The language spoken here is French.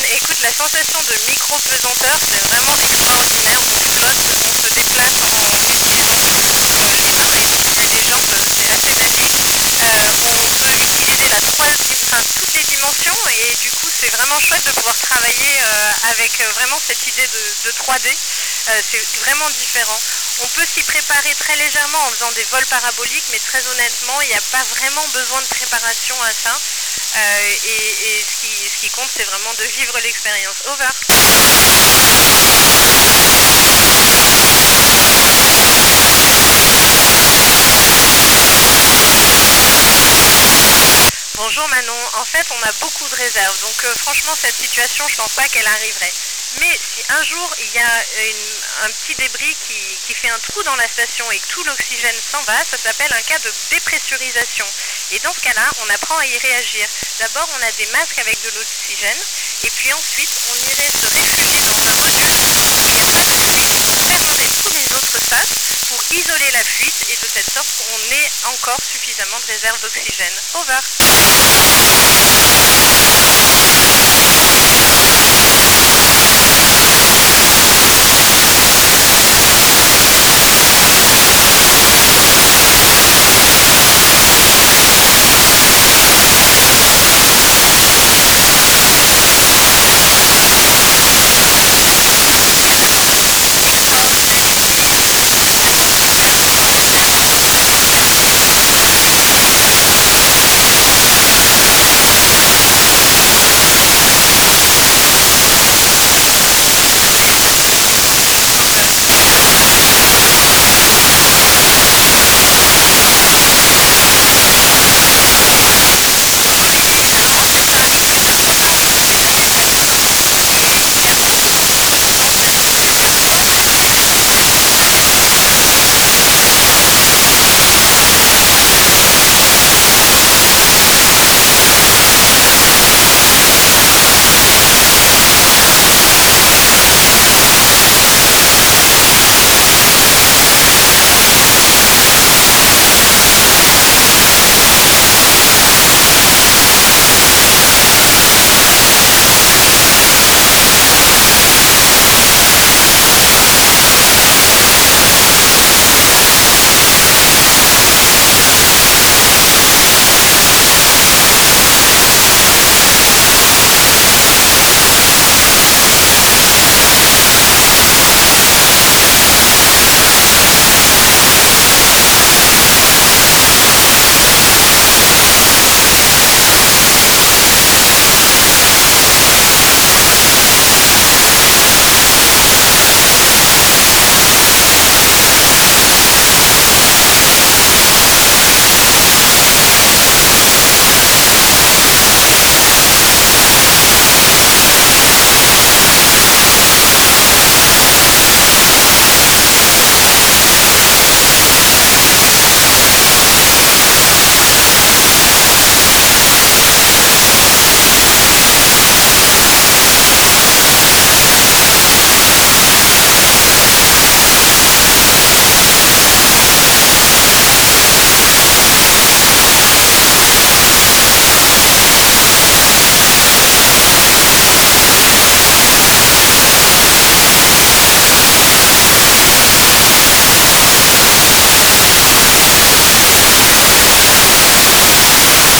Écoute, la sensation de micro-pesanteur, c'est vraiment extraordinaire. On flotte, on se déplace en utilise les mains et les jambes, c'est assez basique. On peut utiliser toutes les dimensions et du coup c'est vraiment chouette de pouvoir travailler avec vraiment cette idée de 3D. C'est vraiment différent. On peut s'y préparer très légèrement en faisant des vols paraboliques, mais très honnêtement, il n'y a pas vraiment besoin de préparation à ça. Et ce qui compte, c'est vraiment de vivre l'expérience. Over. Bonjour Manon, en fait on a beaucoup de réserves, donc franchement cette situation je pense pas qu'elle arriverait. Mais si un jour il y a un petit débris qui fait un trou dans la station et que tout l'oxygène s'en va, ça s'appelle un cas de dépressurisation. Et dans ce cas-là, on apprend à y réagir. D'abord on a des masques avec de l'oxygène, et puis ensuite on irait se réfugier dans un module où il n'y a pas de fuite et on fermerait tous les autres sas pour isoler la fuite et de telle sorte qu'on ait encore suffisamment de réserves d'oxygène. Over.